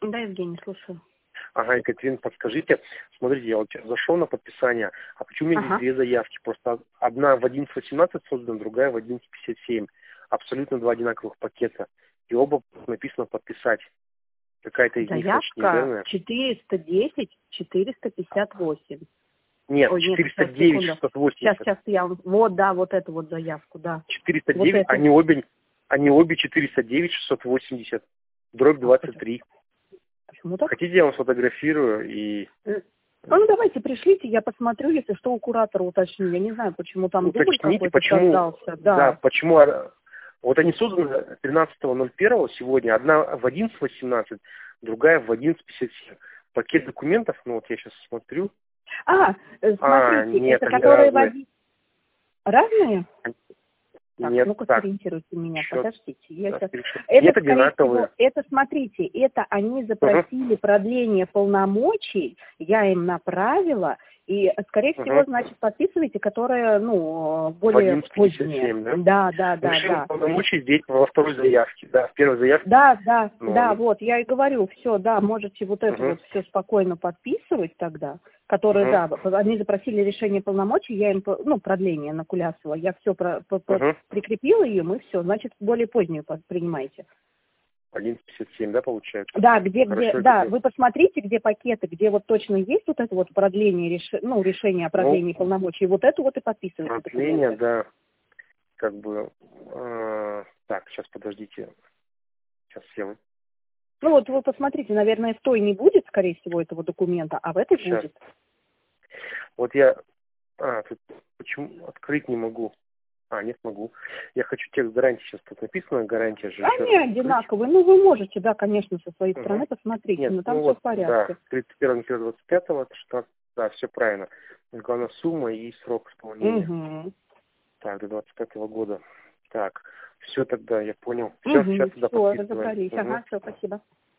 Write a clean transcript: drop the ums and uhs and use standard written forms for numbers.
Да, Евгений, слушаю. Ага, Екатерина, подскажите, смотрите, я вот сейчас зашел на подписание, а почему у меня здесь две заявки? Просто одна в 11.18 создана, другая в 11.57. Абсолютно два одинаковых пакета. И оба написано подписать. Какая-то из них, значит, Заявка неверная. 410-458. Нет, Ой, нет, 409, сейчас, 680. Сейчас я... Вот, да, вот эту вот заявку, да. 409, Вот они обе 409, 680. Дробь 23. Почему так? Хотите, я вам сфотографирую и... Ну, давайте пришлите, я посмотрю, если что, у куратора уточню. Я не знаю, почему там дубль Уточните, какой-то создался. Да, почему... Вот они созданы 13.01 сегодня. Одна в 11.18, другая в 11.57. Пакет документов, ну вот я сейчас смотрю. Смотрите, нет, это они которые разные. Разные? Так, Нет, ну-ка, так. сориентируйте меня, Счет. подождите. Я Да, сейчас... Нет, Это, скорее одинаковые. всего, смотрите, это они запросили продление полномочий, я им направила, и, скорее всего, значит, подписывайте, которые, более поздние. Да. Полномочий здесь во второй заявке, да, в первой заявке. Да, вот, я и говорю, все, да, можете вот это вот все спокойно подписывать тогда, которые, да, они запросили решение полномочий, я им, продление накулясывала, я все прикрепила ее, мы все, значит, более позднюю принимаете. 11.57, да, получается? Да, вы посмотрите, где пакеты, где вот точно есть вот это вот продление, решение о продлении полномочий, вот эту вот и подписывайте. Продление, да, как бы, так, сейчас, подождите, сейчас я... Ну вот вы посмотрите, наверное, в той не будет, скорее всего, этого документа, а в этой будет. Вот я, тут почему открыть не могу? Не смогу. Я хочу текст гарантии, сейчас тут написано, гарантия же. Они одинаковые. Вы можете, да, конечно, со своей стороны посмотреть, но там все в порядке. Да, 31.25, да, все правильно. Главная сумма и срок исполнения. Так, до 25 года. Так, все тогда, я понял. Все, сейчас тогда подписываем. Разобрались. Все, спасибо.